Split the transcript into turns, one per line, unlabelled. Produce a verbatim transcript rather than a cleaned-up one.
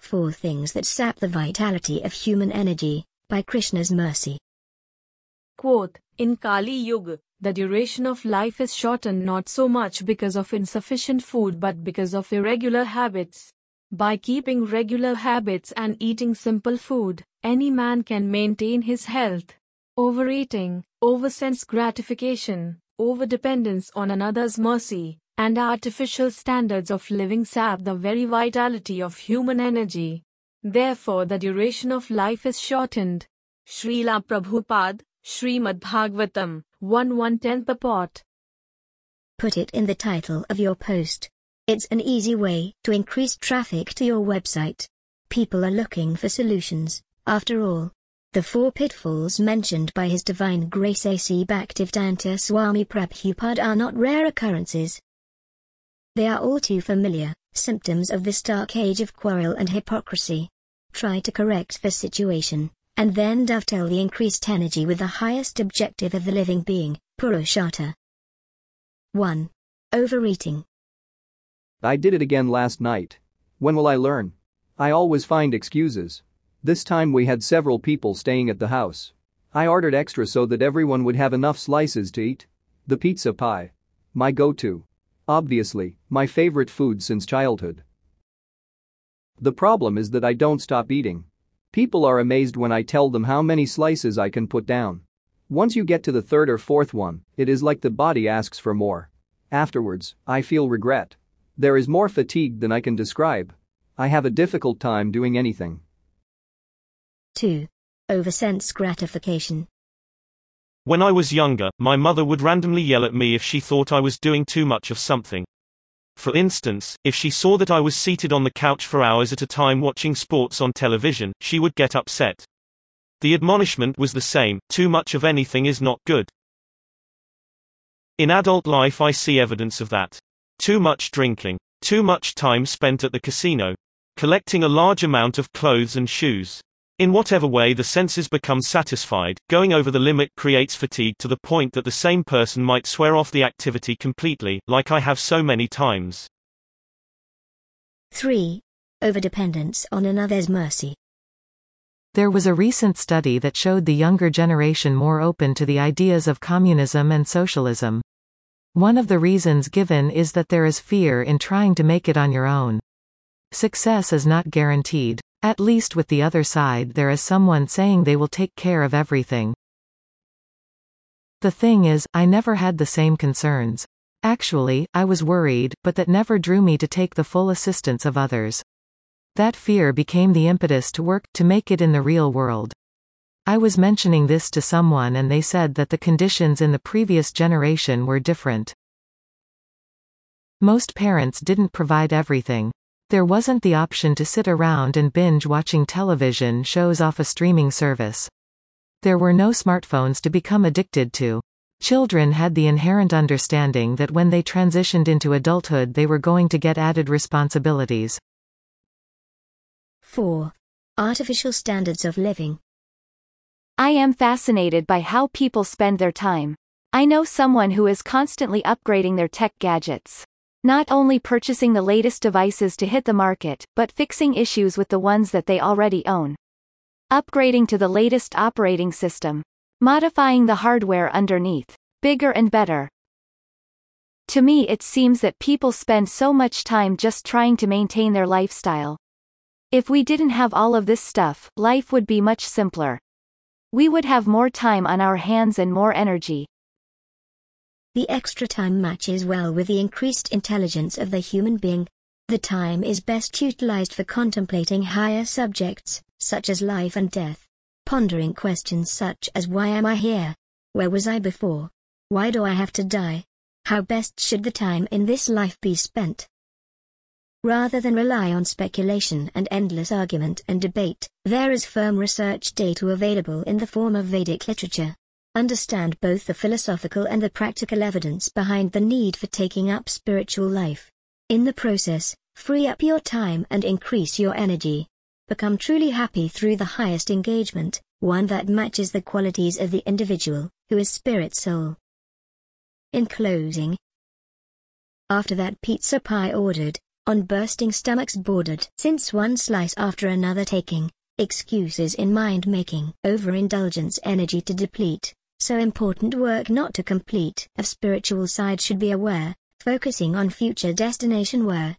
Four Things That Sap the Vitality of Human Energy, by Krishna's Mercy.
Quote, in Kali Yuga, the duration of life is shortened not so much because of insufficient food but because of irregular habits. By keeping regular habits and eating simple food, any man can maintain his health. Overeating, over-sense gratification, over-dependence on another's mercy, and artificial standards of living sap the very vitality of human energy. Therefore the duration of life is shortened. Srila Prabhupada, Srimad Bhagavatam, one one ten purport.
Put it in the title of your post. It's an easy way to increase traffic to your website. People are looking for solutions, after all. The four pitfalls mentioned by His Divine Grace A C Bhaktivedanta Swami Prabhupada are not rare occurrences. They are all too familiar, symptoms of this dark age of quarrel and hypocrisy. Try to correct the situation, and then dovetail the increased energy with the highest objective of the living being, Purushartha. one. Overeating.
I did it again last night. When will I learn? I always find excuses. This time we had several people staying at the house. I ordered extra so that everyone would have enough slices to eat. The pizza pie. My go-to. Obviously, my favorite food since childhood. The problem is that I don't stop eating. People are amazed when I tell them how many slices I can put down. Once you get to the third or fourth one, it is like the body asks for more. Afterwards, I feel regret. There is more fatigue than I can describe. I have a difficult time doing anything.
two. Oversense gratification.
When I was younger, my mother would randomly yell at me if she thought I was doing too much of something. For instance, if she saw that I was seated on the couch for hours at a time watching sports on television, she would get upset. The admonishment was the same: too much of anything is not good. In adult life I see evidence of that. Too much drinking, too much time spent at the casino, collecting a large amount of clothes and shoes. In whatever way the senses become satisfied, going over the limit creates fatigue to the point that the same person might swear off the activity completely, like I have so many times.
three. Overdependence on another's mercy.
There was a recent study that showed the younger generation more open to the ideas of communism and socialism. One of the reasons given is that there is fear in trying to make it on your own. Success is not guaranteed. At least with the other side there is someone saying they will take care of everything. The thing is, I never had the same concerns. Actually, I was worried, but that never drew me to take the full assistance of others. That fear became the impetus to work, to make it in the real world. I was mentioning this to someone and they said that the conditions in the previous generation were different. Most parents didn't provide everything. There wasn't the option to sit around and binge watching television shows off a streaming service. There were no smartphones to become addicted to. Children had the inherent understanding that when they transitioned into adulthood they were going to get added responsibilities.
four. Artificial standards of living.
I am fascinated by how people spend their time. I know someone who is constantly upgrading their tech gadgets. Not only purchasing the latest devices to hit the market, but fixing issues with the ones that they already own. Upgrading to the latest operating system. Modifying the hardware underneath. Bigger and better. To me it seems that people spend so much time just trying to maintain their lifestyle. If we didn't have all of this stuff, life would be much simpler. We would have more time on our hands and more energy.
The extra time matches well with the increased intelligence of the human being. The time is best utilized for contemplating higher subjects, such as life and death. Pondering questions such as why am I here? Where was I before? Why do I have to die? How best should the time in this life be spent? Rather than rely on speculation and endless argument and debate, there is firm research data available in the form of Vedic literature. Understand both the philosophical and the practical evidence behind the need for taking up spiritual life. In the process, free up your time and increase your energy. Become truly happy through the highest engagement, one that matches the qualities of the individual, who is spirit soul. In closing, after that pizza pie ordered, on bursting stomachs bordered. Since one slice after another taking, excuses in mind-making. Overindulgence energy to deplete, so important work not to complete. Of spiritual side should be aware, focusing on future destination where,